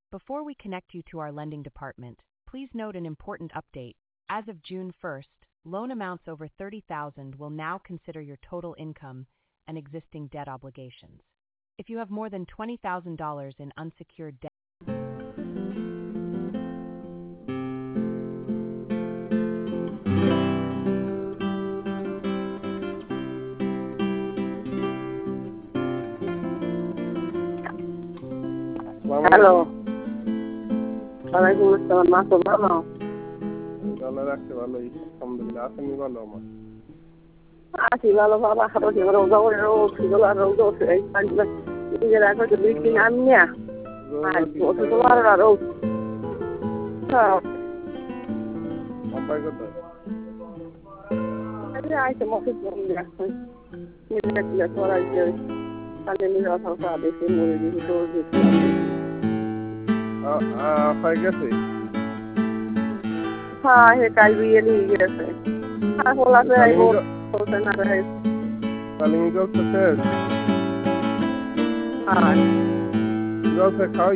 Before we connect you to our lending department, please note an important update. As of June 1st, loan amounts over $30,000 will now consider your total income and existing debt obligations. If you have more than $20,000 in unsecured debt, hello, ওয়ালাইকুম আসসালাম। মা তো ভালো? ভালো রাখতে ভালোই, আলহামদুলিল্লাহ। আপনি ভালো? আমার আছি ভালো বাবা। খাবার খেয়ে রোজা করে রোজ ছিল আর রোজা উঠে এই পাঁচটা নিজের এখন তো দুই তিন আনি আর ওষুধ আর রোজ আব্বাই কোথায়? আইসে মসজিদ বন্ধ রাখছেন নিজের দিলে করাইছে তাহলে নিজের কথা বেশি মরে দিয়েছি তোর দিচ্ছি আপাই গেছে? হ্যাঁ, হে কাল বিয়ে নিয়ে গেছে। আর বলাতে আইব বলতে না রে। তাহলে জলসা শেষ? হ্যাঁ, জলসা খাওয়াই